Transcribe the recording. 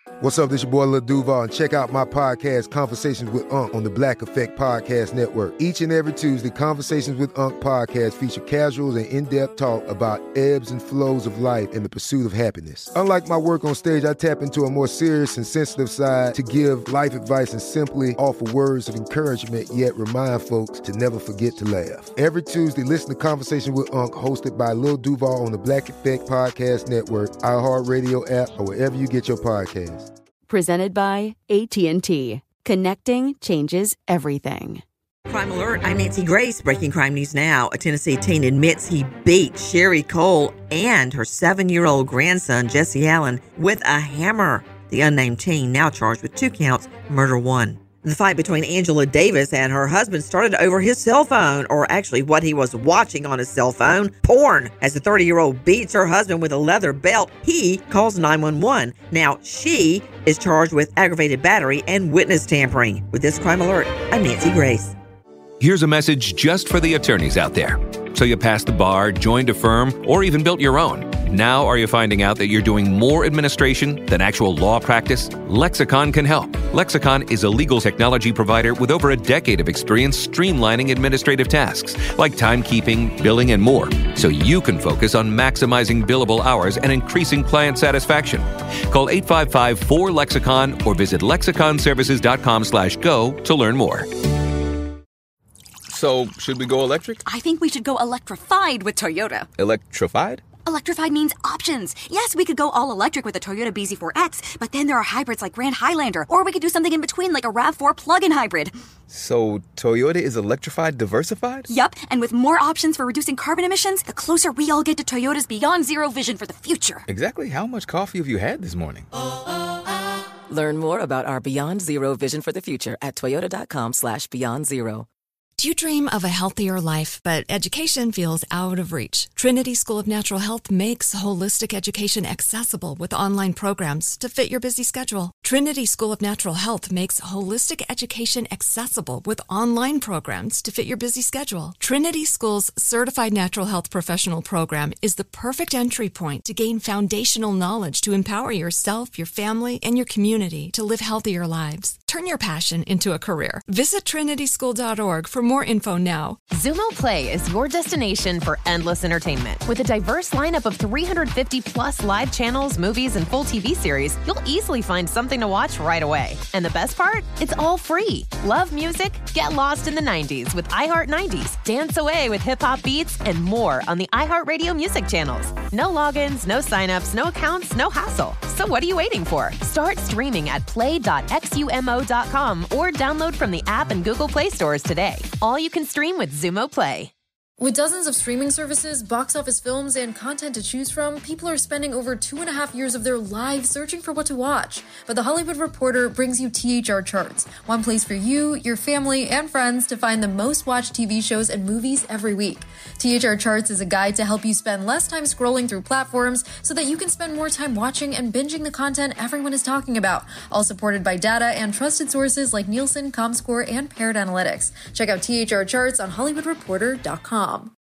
What's up, this your boy Lil Duval, and check out my podcast, Conversations with Unc, on the Black Effect Podcast Network. Each and every Tuesday, Conversations with Unc podcast feature casuals and in-depth talk about ebbs and flows of life and the pursuit of happiness. Unlike my work on stage, I tap into a more serious and sensitive side to give life advice and simply offer words of encouragement, yet remind folks to never forget to laugh. Every Tuesday, listen to Conversations with Unc, hosted by Lil Duval on the Black Effect Podcast Network, iHeartRadio app, or wherever you get your podcasts. Presented by AT&T. Connecting changes everything. Crime Alert, I'm Nancy Grace. Breaking crime news now. A Tennessee teen admits he beat Sherry Cole and her 7-year-old grandson, Jesse Allen, with a hammer. The unnamed teen now charged with 2 counts, murder 1. The fight between Angela Davis and her husband started over his cell phone, or actually what he was watching on his cell phone, porn. As the 30-year-old beats her husband with a leather belt, he calls 911. Now, she is charged with aggravated battery and witness tampering. With this Crime Alert, I'm Nancy Grace. Here's a message just for the attorneys out there. So you passed the bar, joined a firm, or even built your own. Now are you finding out that you're doing more administration than actual law practice? Lexicon can help. Lexicon is a legal technology provider with over a decade of experience streamlining administrative tasks like timekeeping, billing, and more, so you can focus on maximizing billable hours and increasing client satisfaction. Call 855-4-LEXICON or visit lexiconservices.com/go to learn more. So, should we go electric? I think we should go electrified with Toyota. Electrified? Electrified means options. Yes, we could go all electric with a Toyota BZ4X, but then there are hybrids like Grand Highlander, or we could do something in between like a RAV4 plug-in hybrid. So, Toyota is electrified diversified? Yup, and with more options for reducing carbon emissions, the closer we all get to Toyota's Beyond Zero vision for the future. Exactly how much coffee have you had this morning? Learn more about our Beyond Zero vision for the future at toyota.com/Beyond Zero. Do you dream of a healthier life, but education feels out of reach? Trinity School of Natural Health makes holistic education accessible with online programs to fit your busy schedule. Trinity School of Natural Health makes holistic education accessible with online programs to fit your busy schedule. Trinity School's Certified Natural Health Professional Program is the perfect entry point to gain foundational knowledge to empower yourself, your family, and your community to live healthier lives. Turn your passion into a career. Visit trinityschool.org for more info now. Xumo Play is your destination for endless entertainment. With a diverse lineup of 350 plus live channels, movies, and full TV series, you'll easily find something to watch right away. And the best part? It's all free. Love music? Get lost in the 90s with iHeart 90s. Dance away with hip-hop beats and more on the iHeartRadio music channels. No logins, no signups, no accounts, no hassle. So what are you waiting for? Start streaming at play.xumo.com or download from the app and Google Play stores today. All you can stream with Xumo Play. With dozens of streaming services, box office films, and content to choose from, people are spending over 2.5 years of their lives searching for what to watch. But The Hollywood Reporter brings you THR Charts, one place for you, your family, and friends to find the most watched TV shows and movies every week. THR Charts is a guide to help you spend less time scrolling through platforms so that you can spend more time watching and binging the content everyone is talking about, all supported by data and trusted sources like Nielsen, Comscore, and Paired Analytics. Check out THR Charts on HollywoodReporter.com.